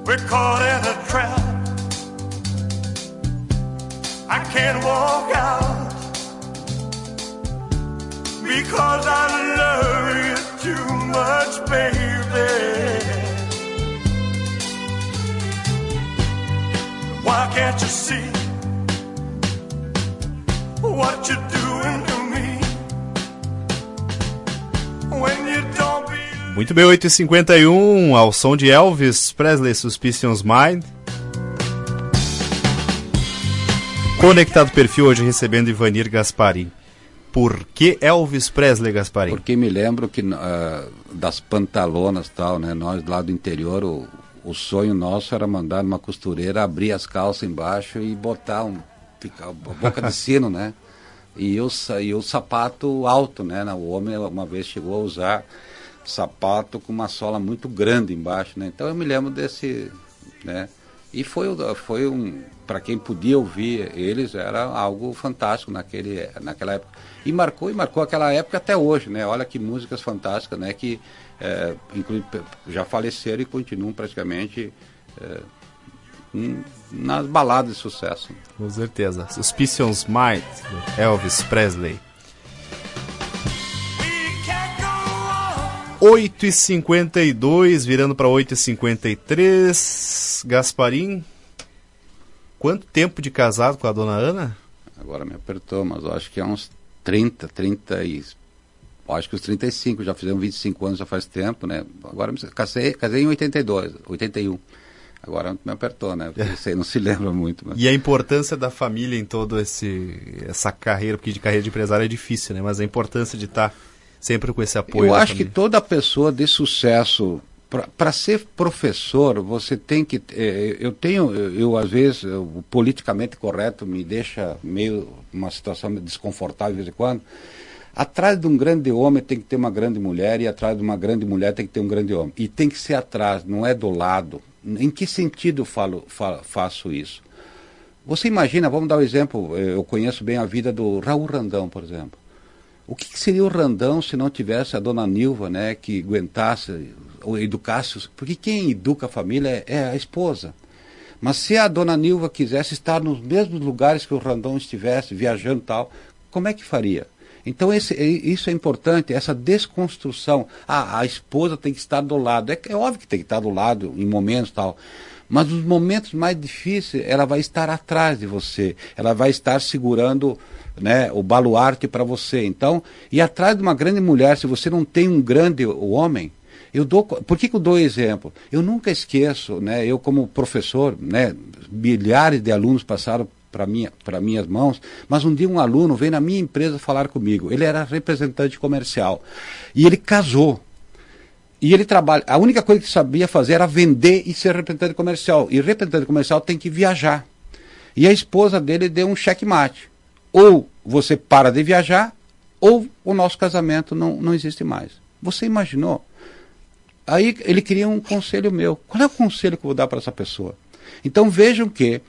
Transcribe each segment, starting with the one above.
We're caught in a trap. I can't walk out because I love you too much, baby. Why can't you see what you're doing to me when you don't be... Muito bem, 8h51, ao som de Elvis Presley, Suspicion's Mind. Conectado Perfil hoje recebendo Ivanir Gasparim. Por que Elvis Presley, Gasparim? Porque me lembro que das pantalonas e tal, né? Nós lá do interior, o sonho nosso era mandar uma costureira abrir as calças embaixo e botar a boca de sino, né? E o sapato alto, né? O homem uma vez chegou a usar sapato com uma sola muito grande embaixo, né? Então eu me lembro desse, né? E foi para quem podia ouvir eles, era algo fantástico naquela época. E marcou aquela época até hoje, né? Olha que músicas fantásticas, né? Que inclusive já faleceram e continuam praticamente nas baladas de sucesso. Com certeza. Suspicion's Mind, Elvis Presley. 8h52, virando para 8h53. Gasparim, quanto tempo de casado com a dona Ana? Agora me apertou, mas eu acho que é uns acho que os 35, já fizemos 25 anos, já faz tempo, né? Agora casei em 81. Agora me apertou, né? Você não se lembra muito. Mas... E a importância da família em toda essa carreira, porque de carreira de empresário é difícil, né? Mas a importância de estar sempre com esse apoio. Eu acho que toda pessoa de sucesso, para ser professor, você tem que... Eu às vezes, o politicamente correto me deixa meio uma situação desconfortável de vez em quando. Atrás de um grande homem tem que ter uma grande mulher, e atrás de uma grande mulher tem que ter um grande homem. E tem que ser atrás, não é do lado. Em que sentido eu faço isso? Você imagina, vamos dar um exemplo, eu conheço bem a vida do Raul Randão, por exemplo. O que seria o Randão se não tivesse a dona Nilva, né, que aguentasse ou educasse? Porque quem educa a família é a esposa. Mas se a dona Nilva quisesse estar nos mesmos lugares que o Randão estivesse, viajando e tal, como é que faria? Então isso é importante, essa desconstrução. A esposa tem que estar do lado. É óbvio que tem que estar do lado em momentos e tal. Mas nos momentos mais difíceis, ela vai estar atrás de você. Ela vai estar segurando, né, o baluarte para você. Então, e atrás de uma grande mulher, se você não tem um grande homem, por que eu dou exemplo? Eu nunca esqueço, né, eu como professor, né, milhares de alunos passaram para minhas mãos, mas um dia um aluno veio na minha empresa falar comigo. Ele era representante comercial e ele casou. E ele a única coisa que sabia fazer era vender e ser representante comercial. E representante comercial tem que viajar. E a esposa dele deu um checkmate. Ou você para de viajar, ou o nosso casamento não existe mais. Você imaginou? Aí ele queria um conselho meu. Qual é o conselho que eu vou dar para essa pessoa? Então vejam que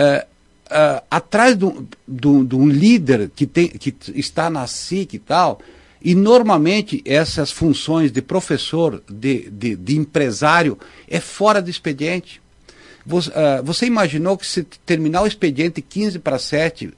atrás de um líder que está na SIC e tal, e normalmente essas funções de professor, de empresário, é fora do expediente. Você imaginou que se terminar o expediente 6:45,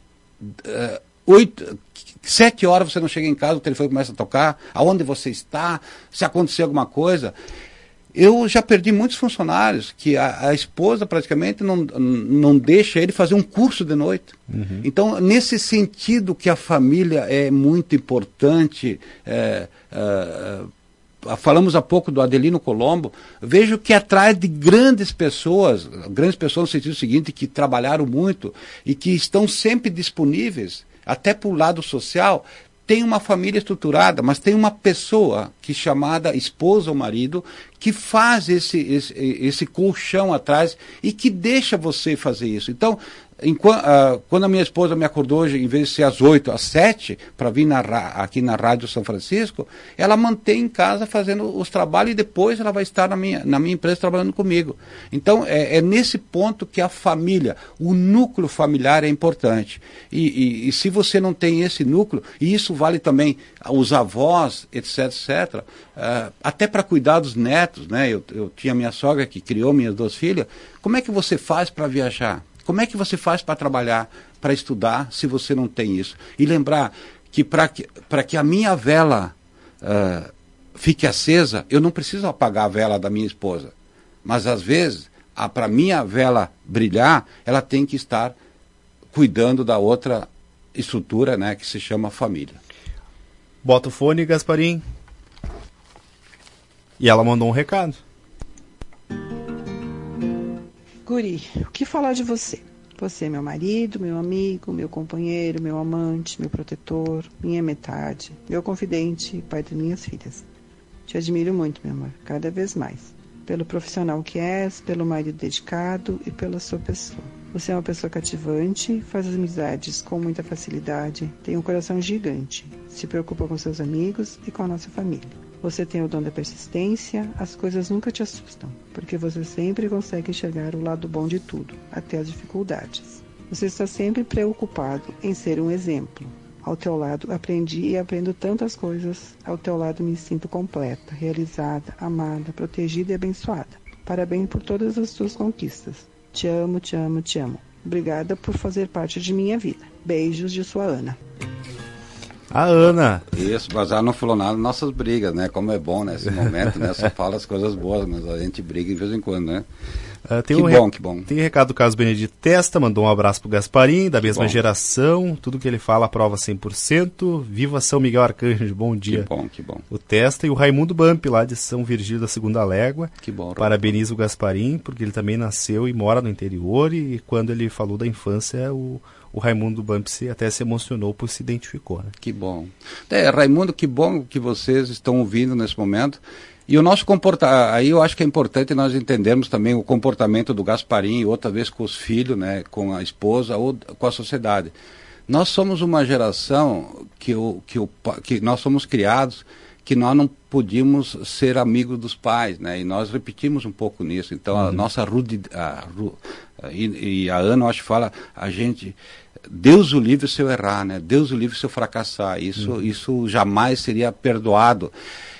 7 horas você não chega em casa, o telefone começa a tocar, aonde você está, se acontecer alguma coisa? Eu já perdi muitos funcionários que a esposa praticamente não deixa ele fazer um curso de noite. Uhum. Então, nesse sentido que a família é muito importante, falamos há pouco do Adelino Colombo, vejo que atrás de grandes pessoas no sentido seguinte, que trabalharam muito e que estão sempre disponíveis, até para o lado social, tem uma família estruturada, mas tem uma pessoa que chamada esposa ou marido que faz esse colchão atrás e que deixa você fazer isso. Então, Quando a minha esposa me acordou hoje, em vez de ser às 8, às 7, para vir aqui na Rádio São Francisco, ela mantém em casa fazendo os trabalhos e depois ela vai estar na minha empresa trabalhando comigo. Então, é nesse ponto que a família, o núcleo familiar é importante. E se você não tem esse núcleo, e isso vale também aos avós, etc., etc., até para cuidar dos netos, né? Eu tinha minha sogra que criou minhas 2 filhas. Como é que você faz para viajar? Como é que você faz para trabalhar, para estudar, se você não tem isso? E lembrar que para que a minha vela fique acesa, eu não preciso apagar a vela da minha esposa. Mas, às vezes, para a minha vela brilhar, ela tem que estar cuidando da outra estrutura, né, que se chama família. Bota o fone, Gasparim. E ela mandou um recado. Guri, o que falar de você? Você é meu marido, meu amigo, meu companheiro, meu amante, meu protetor, minha metade, meu confidente e pai das minhas filhas. Te admiro muito, meu amor, cada vez mais. Pelo profissional que és, pelo marido dedicado e pela sua pessoa. Você é uma pessoa cativante, faz amizades com muita facilidade, tem um coração gigante, se preocupa com seus amigos e com a nossa família. Você tem o dom da persistência, as coisas nunca te assustam, porque você sempre consegue enxergar o lado bom de tudo, até as dificuldades. Você está sempre preocupado em ser um exemplo. Ao teu lado aprendi e aprendo tantas coisas, ao teu lado me sinto completa, realizada, amada, protegida e abençoada. Parabéns por todas as tuas conquistas. Te amo, te amo, te amo. Obrigada por fazer parte de minha vida. Beijos de sua Ana. A Ana. Isso, mas ela não falou nada das nossas brigas, né? Como é bom nesse momento, né? Só fala as coisas boas, mas a gente briga de vez em quando, né? Que bom. Tem recado do Carlos Benedito Testa, mandou um abraço pro Gasparim, da mesma geração, tudo que ele fala aprova 100%. Viva São Miguel Arcanjo, bom dia. Que bom. O Testa e o Raimundo Bump, lá de São Virgílio da Segunda Légua. Que bom. Parabeniza o Gasparim, porque ele também nasceu e mora no interior, e quando ele falou da infância, o Raimundo Bump até se emocionou, por se identificou. Né? Que bom. Raimundo, que bom que vocês estão ouvindo nesse momento. E o nosso comportamento, aí eu acho que é importante nós entendermos também o comportamento do Gasparim, outra vez com os filhos, né, com a esposa ou com a sociedade. Nós somos uma geração que nós somos criados, que nós não podíamos ser amigos dos pais, né, e nós repetimos um pouco nisso. Então a nossa e a Ana, eu acho que fala, a gente... Deus o livre se eu errar, né? Deus o livre se eu fracassar. Isso jamais seria perdoado.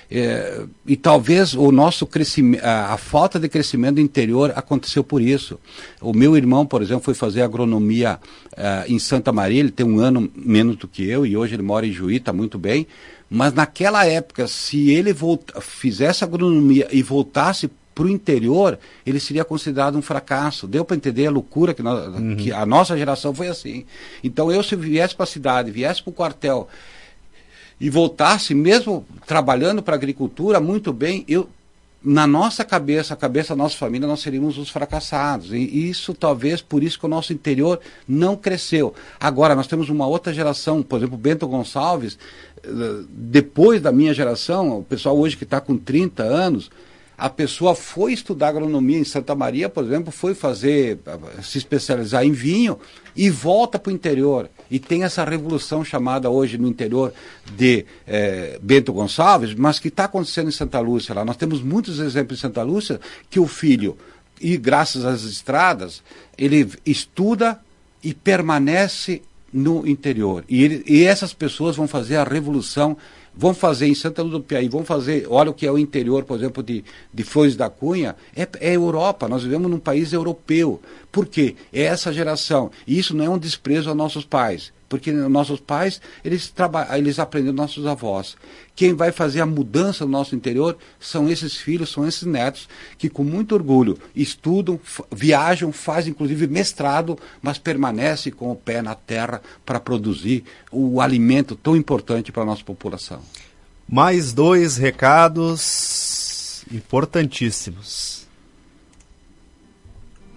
E talvez o nosso crescimento, a falta de crescimento interior aconteceu por isso. O meu irmão, por exemplo, foi fazer agronomia em Santa Maria, ele tem 1 ano menos do que eu, e hoje ele mora em Juí, está muito bem. Mas naquela época, se ele fizesse agronomia e voltasse para o interior, ele seria considerado um fracasso. Deu para entender a loucura que a nossa geração foi assim. Então eu, se viesse para a cidade, viesse para o quartel e voltasse, mesmo trabalhando para a agricultura, muito bem, na nossa cabeça, a cabeça da nossa família, nós seríamos os fracassados. E isso, talvez, por isso que o nosso interior não cresceu. Agora, nós temos uma outra geração, por exemplo, Bento Gonçalves, depois da minha geração, o pessoal hoje que está com 30 anos, a pessoa foi estudar agronomia em Santa Maria, por exemplo, foi se especializar em vinho e volta para o interior. E tem essa revolução chamada hoje no interior de Bento Gonçalves, mas que está acontecendo em Santa Lúcia. Lá. Nós temos muitos exemplos em Santa Lúcia que o filho, e graças às estradas, ele estuda e permanece no interior. E essas pessoas vão fazer a revolução. Vão fazer em Santa Lúcia do Piauí, olha o que é o interior, por exemplo, de Flores da Cunha, é Europa, nós vivemos num país europeu. Por quê? É essa geração. E isso não é um desprezo aos nossos pais, porque nossos pais, eles aprenderam dos nossos avós. Quem vai fazer a mudança no nosso interior são esses filhos, são esses netos, que com muito orgulho estudam, viajam, fazem inclusive mestrado, mas permanecem com o pé na terra para produzir o alimento tão importante para a nossa população. Mais 2 recados importantíssimos.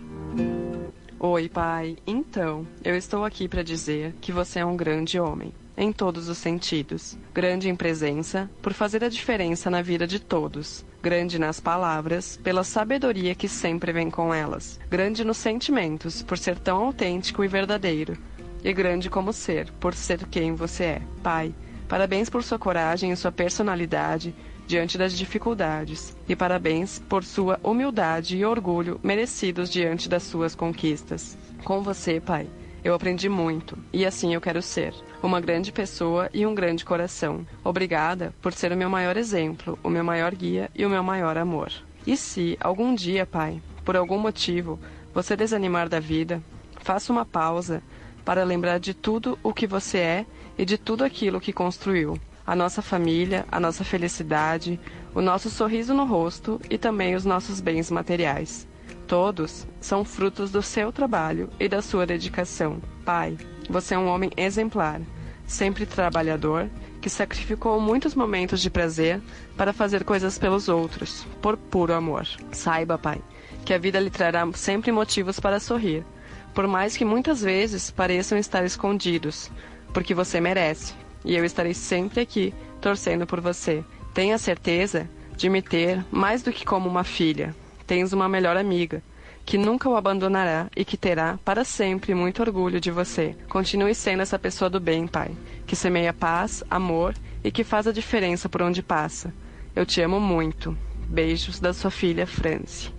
Oi, pai. Então, eu estou aqui para dizer que você é um grande homem. em todos os sentidos. Grande em presença, por fazer a diferença na vida de todos. Grande nas palavras, pela sabedoria que sempre vem com elas. Grande nos sentimentos, por ser tão autêntico e verdadeiro. E grande como ser, por ser quem você é. Pai, parabéns por sua coragem e sua personalidade diante das dificuldades. E parabéns por sua humildade e orgulho merecidos diante das suas conquistas. Com você, Pai, eu aprendi muito, e assim eu quero ser. Uma grande pessoa e um grande coração. Obrigada por ser o meu maior exemplo, o meu maior guia e o meu maior amor. E se, algum dia, Pai, por algum motivo, você desanimar da vida, faça uma pausa para lembrar de tudo o que você é e de tudo aquilo que construiu. A nossa família, a nossa felicidade, o nosso sorriso no rosto e também os nossos bens materiais. Todos são frutos do seu trabalho e da sua dedicação. Pai, você é um homem exemplar, sempre trabalhador, que sacrificou muitos momentos de prazer para fazer coisas pelos outros, por puro amor. Saiba, Pai, que a vida lhe trará sempre motivos para sorrir, por mais que muitas vezes pareçam estar escondidos, porque você merece, e eu estarei sempre aqui, torcendo por você. Tenha certeza de me ter mais do que como uma filha. Tens uma melhor amiga, que nunca o abandonará e que terá para sempre muito orgulho de você. Continue sendo essa pessoa do bem, Pai, que semeia paz, amor e que faz a diferença por onde passa. Eu te amo muito. Beijos da sua filha, Franci.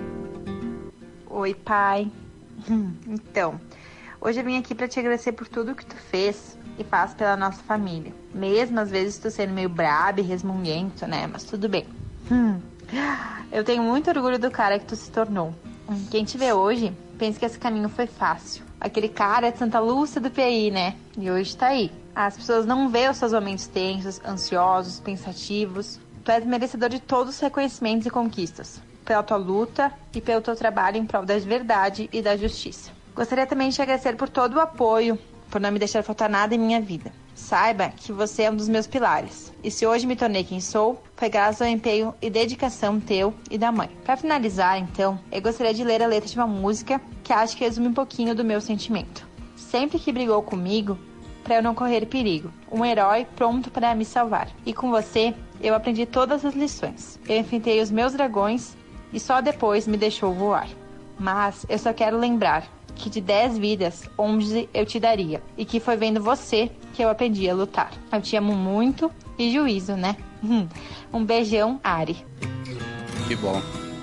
Oi, pai. Então, hoje eu vim aqui para te agradecer por tudo que tu fez e faz pela nossa família. Mesmo às vezes tu sendo meio brabo e resmunguento, né? Mas tudo bem. Eu tenho muito orgulho do cara que tu se tornou. Quem te vê hoje, pensa que esse caminho foi fácil. Aquele cara é de Santa Lúcia do PI, né? E hoje tá aí. As pessoas não veem os seus momentos tensos, ansiosos, pensativos. Tu és merecedor de todos os reconhecimentos e conquistas. Pela tua luta e pelo teu trabalho em prol da verdade e da justiça. Gostaria também de te agradecer por todo o apoio, por não me deixar faltar nada em minha vida. Saiba que você é um dos meus pilares. E se hoje me tornei quem sou, foi graças ao empenho e dedicação teu e da mãe. Para finalizar, então, eu gostaria de ler a letra de uma música que acho que resume um pouquinho do meu sentimento. Sempre que brigou comigo, para eu não correr perigo. Um herói pronto para me salvar. E com você, eu aprendi todas as lições. Eu enfrentei os meus dragões e só depois me deixou voar. Mas eu só quero lembrar que de 10 vidas, 11 eu te daria. E que foi vendo você que eu aprendi a lutar. Eu te amo muito e juízo, né? Um beijão, Ari. Que bom.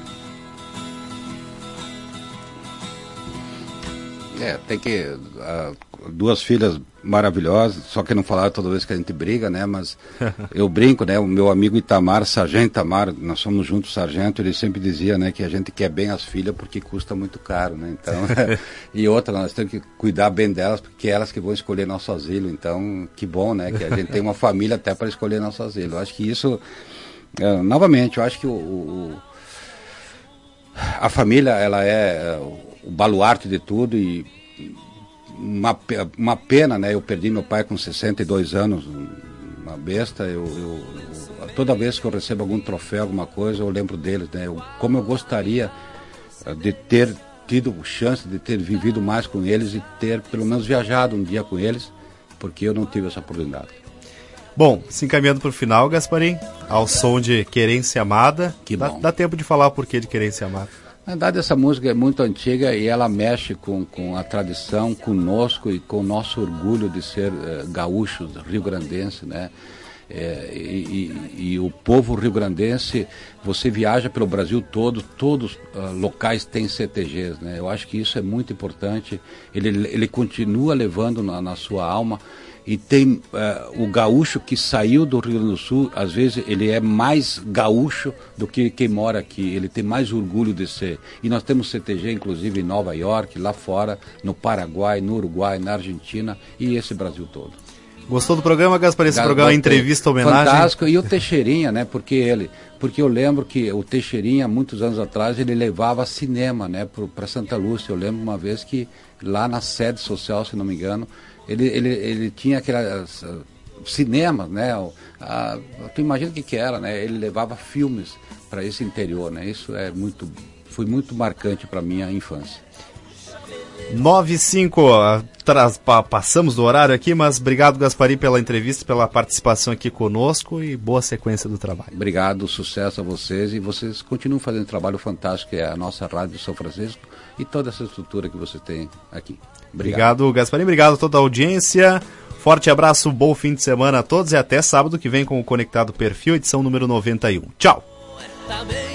Tem que... duas filhas maravilhosas, só que não falaram toda vez que a gente briga, né? Mas eu brinco, né? O meu amigo Itamar, Sargento Itamar, nós somos juntos sargento, ele sempre dizia, né? Que a gente quer bem as filhas porque custa muito caro, né? Então, e outra, nós temos que cuidar bem delas porque elas que vão escolher nosso asilo. Então, que bom, né? Que a gente tem uma família até para escolher nosso asilo. Eu acho que isso, novamente, eu acho que a família, ela é o baluarte de tudo e uma pena, né? Eu perdi meu pai com 62 anos, uma besta. Toda vez que eu recebo algum troféu, alguma coisa, eu lembro deles, né? Como eu gostaria de ter tido chance de ter vivido mais com eles e ter pelo menos viajado um dia com eles, porque eu não tive essa oportunidade. Bom, se encaminhando para o final, Gasparim, ao som de Querência Amada. Que bom. Dá tempo de falar o porquê de Querência Amada. Na verdade, essa música é muito antiga e ela mexe com a tradição, conosco e com o nosso orgulho de ser gaúchos, rio-grandense, né? E o povo rio-grandense, você viaja pelo Brasil todo, todos locais têm CTGs, né? Eu acho que isso é muito importante. Ele continua levando na sua alma. E tem o gaúcho que saiu do Rio Grande do Sul, às vezes ele é mais gaúcho do que quem mora aqui, ele tem mais orgulho de ser. E nós temos CTG, inclusive, em Nova York, lá fora, no Paraguai, no Uruguai, na Argentina e esse Brasil todo. Gostou do programa, Gaspar? Esse programa é entrevista, homenagem? Fantástico. E o Teixeirinha, né? Porque eu lembro que o Teixeirinha, muitos anos atrás, ele levava cinema, né? Para Santa Lúcia. Eu lembro uma vez que lá na sede social, se não me engano, ele tinha aquelas cinemas, né? Tu imagina o que era, né? Ele levava filmes para esse interior, né? Isso foi muito marcante para minha infância. 9h05, passamos do horário aqui, mas obrigado, Gasparim, pela entrevista, pela participação aqui conosco e boa sequência do trabalho. Obrigado, sucesso a vocês, e vocês continuam fazendo um trabalho fantástico, que é a nossa Rádio São Francisco e toda essa estrutura que você tem aqui. Obrigado, Gasparim, obrigado a toda a audiência, forte abraço, bom fim de semana a todos e até sábado que vem com o Conectado Perfil, edição número 91. Tchau!